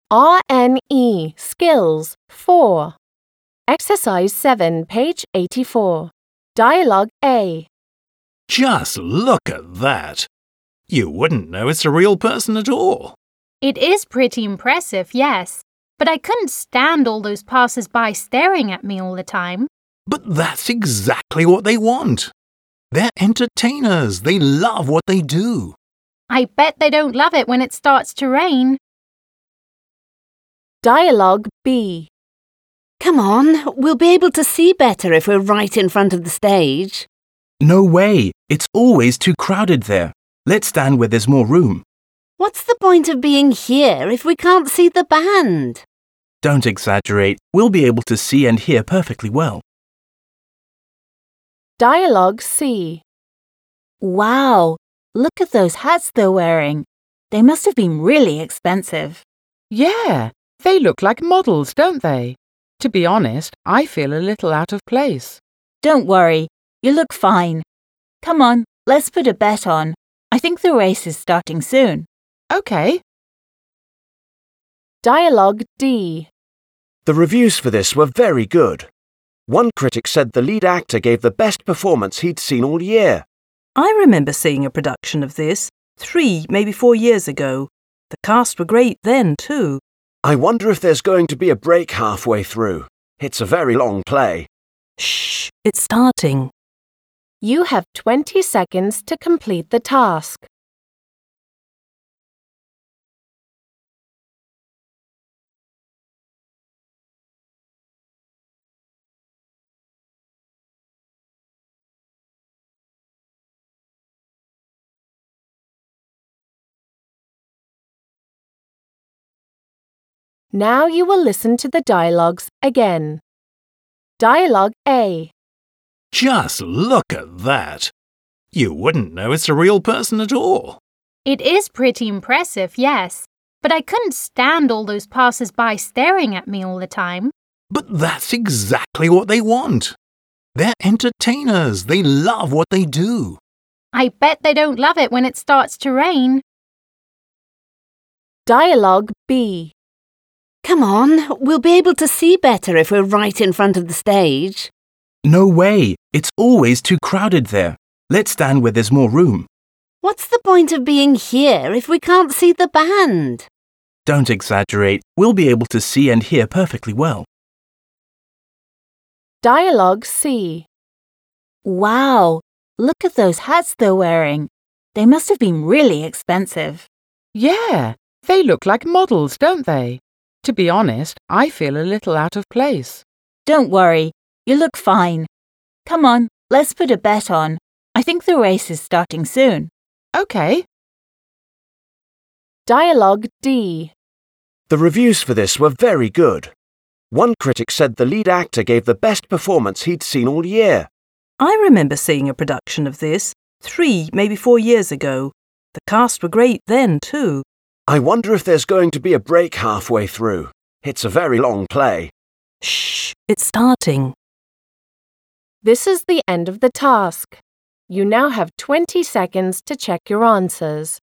RNE Skills 4. Exercise 7, page 84. Dialogue A. Just look at that. You wouldn't know it's a real person at all. It is pretty impressive, yes. But I couldn't stand all those passers-by staring at me all the time. But that's exactly what they want. They're entertainers. They love what they do. I bet they don't love it when it starts to rain. Dialogue B. Come on, we'll be able to see better if we're right in front of the stage. No way. It's always too crowded there. Let's stand where there's more room. What's the point of being here if we can't see the band? Don't exaggerate. We'll be able to see and hear perfectly well. Dialogue C. Wow, look at those hats they're wearing. They must have been really expensive. Yeah, they look like models, don't they? To be honest, I feel a little out of place. Don't worry, you look fine. Come on, let's put a bet on. I think the race is starting soon. Okay. Dialogue D. The reviews for this were very good. One critic said the lead actor gave the best performance he'd seen all year. I remember seeing a production of this 3, maybe 4 years ago. The cast were great then, too. I wonder if there's going to be a break halfway through. It's a very long play. Shh, it's starting. You have 20 seconds to complete the task. Now you will listen to the dialogues again. Dialogue A. Just look at that. You wouldn't know it's a real person at all. It is pretty impressive, yes. But I couldn't stand all those passers-by staring at me all the time. But that's exactly what they want. They're entertainers. They love what they do. I bet they don't love it when it starts to rain. Dialogue B. Come on, we'll be able to see better if we're right in front of the stage. No way. It's always too crowded there. Let's stand where there's more room. What's the point of being here if we can't see the band? Don't exaggerate. We'll be able to see and hear perfectly well. Dialogue C. Wow, look at those hats they're wearing. They must have been really expensive. Yeah, they look like models, don't they? To be honest, I feel a little out of place. Don't worry, you look fine. Come on, let's put a bet on. I think the race is starting soon. Okay. Dialogue D. The reviews for this were very good. One critic said the lead actor gave the best performance he'd seen all year. I remember seeing a production of this 3, maybe 4 years ago. The cast were great then, too. I wonder if there's going to be a break halfway through. It's a very long play. Shh, it's starting. This is the end of the task. You now have 20 seconds to check your answers.